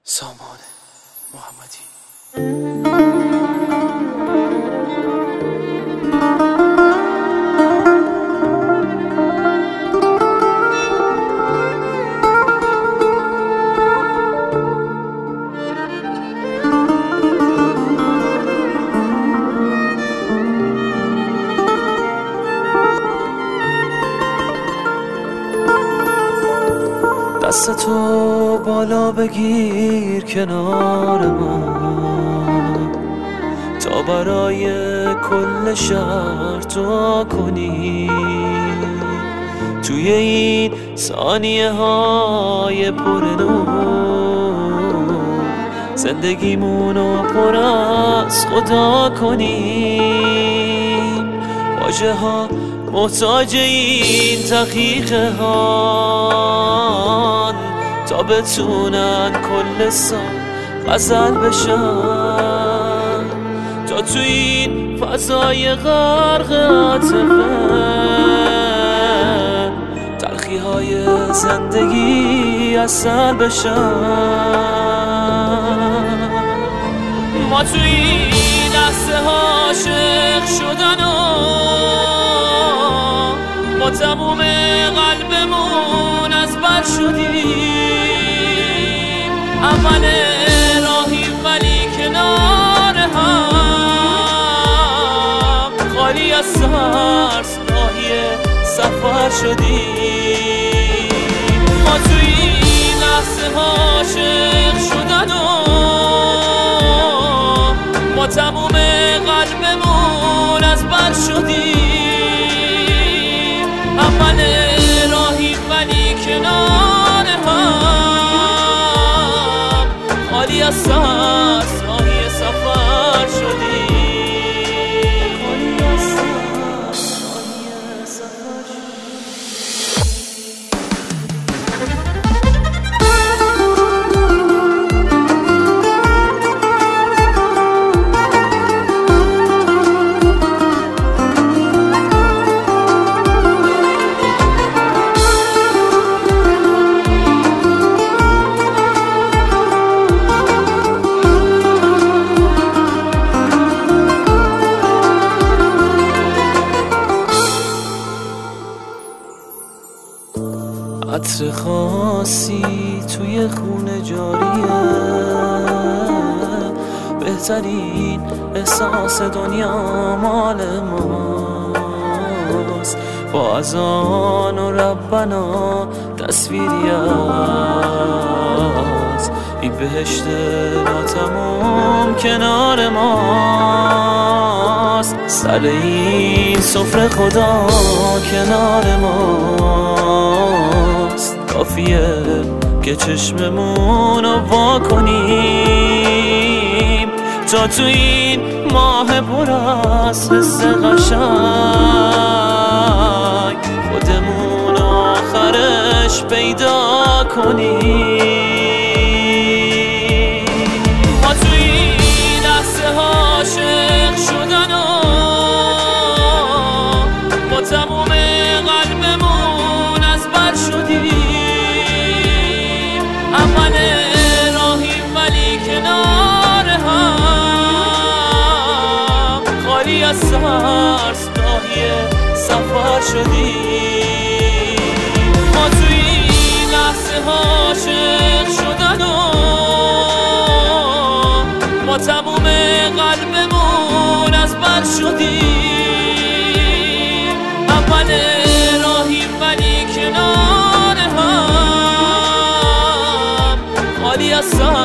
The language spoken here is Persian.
سامان محمدی. دستتو بالا بگیر کنار من تا برای کل شهر دعا کنی. توی این ثانیه های پر نور زندگیمونو پر از خدا کنیم. واژه ها محتاج این دقیقه ها تا بتونن کل سال غزل بشن، تا تو این فضای غرق عاطفه تلخی های زندگی عسل بشن. ما تو این لحظه عاشق شدن و با تموم قلبمون از بر شدیم. اول راهیم ولی کنار هم خالی از ترس راهی سفر شدیم. ما توی این لحظه عاشق شدن و با تموم قلبمون از بر شدیم. اول راهیم ولی کنار هم خالی از ترس راهی سفر شدیم. خالی از ترس راهی سفر عطر خاصی توی خونه جاریه، بهترین احساس دنیا مال ماست. با اذان و ربنا تصویری است این بهشت ناتمام کنار ماست. سر این سفره خدا کنار ماست. کافیه که چشممونو وا کنیم تا تو این ماه پر از حس قشنگ خودمون آخرش پیدا کنیم. ما تو این لحظه عاشق شدن و با تموم قلبمون از بر شدیم. اول راهیم ولی کنار هم خالی از ترس راهی سفر شدیم. ما توی این لحظه عاشق شدن و با تموم قلبمون از بر شدیم. اول راهیم ولی کنار هم خالی از